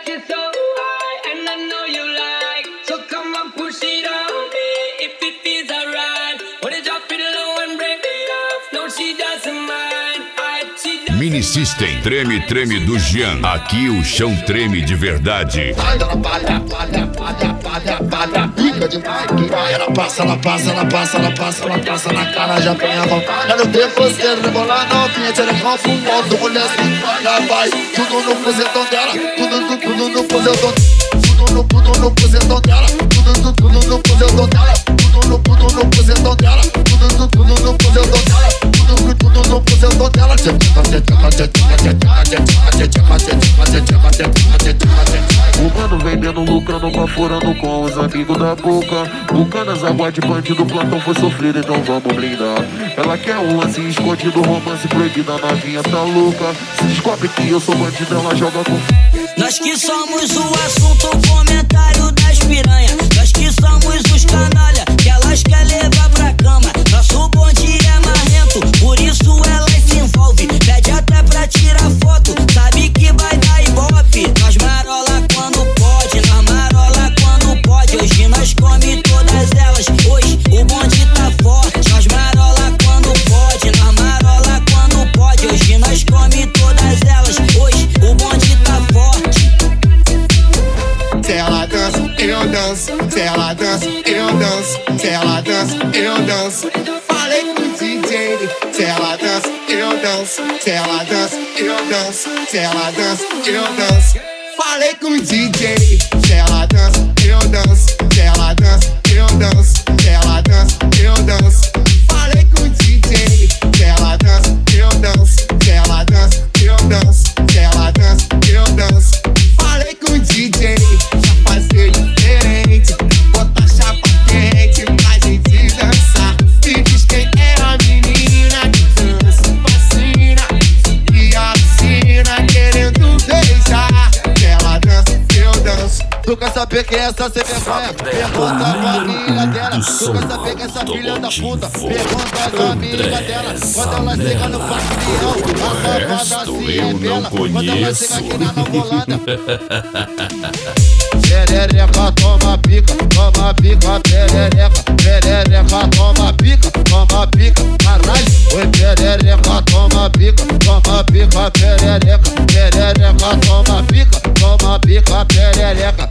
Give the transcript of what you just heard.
got you so high, and I know you like. So come on, push it on me if it feels alright. When you drop it low and break it off, no, she doesn't mind. Mini System, treme, treme do Jean. Aqui o chão treme de verdade. Ela passa, ela passa, ela passa, ela passa, ela passa na cara, já tem a vontade. Olha o tempo, você rebolar novinha, tira copo, moto, mulher, já vai. Tudo no posetão dela, tudo no posetão, tudo no posetão dela, tudo no posetão dela, tudo no posetão dela, tudo no posetão dela, tudo no posetão dela. O mano vendendo, lucrando, baforando com os amigos da boca. Bucanas, água de bandido, plantão foi sofrido, então vamos blindar. Ela quer um lance escondido, romance proibido, a novinha tá louca. Se descobre que eu sou bandido, ela joga com... Nós que somos o assunto, o comentário das piranha. Nós que somos os canalha, que elas querem levar pra cama. Nosso bonde é marrento, por isso elas se envolvem. Pede até pra tirar foto, sabe que vai dar ibope. Nós marola quando pode, nós marola quando pode. Hoje nós come todas elas, hoje o bonde tá forte. Nós marola quando pode, nós marola quando pode. Hoje nós come todas elas, hoje o bonde tá forte. Se ela dança, eu danço. Se ela dança, eu danço. Se ela dança, eu danço. Falei com o DJ. Se ela dança, eu danço. Se ela dança, eu danço. Se ela dança, eu danço. Falei com o DJ. Se ela dança, eu danço. Se ela dança, eu danço. Se ela dança, eu danço. Falei com o DJ. Se ela dança, eu danço. Se ela dança, eu danço. Se ela dança, eu danço. Falei com o DJ. Já fazer diferente, botar chapa quente pra gente dançar. Me diz quem é a menina que dança, fascina e alucina, querendo beijar. Se ela dança, eu danço. Tu quer saber quem é essa sem vergonha? Pergunta a família dela. Tu quer saber quem é essa filha da puta? Pergunta a família dela. Quando ela chega no pavilhão, a safada se revela. Quando ela chega aqui na Nova Holanda, perereca, toma pica, perereca, perereca, toma pica, caralho. Oi, perereca, toma pica, perereca, perereca, toma pica, perereca.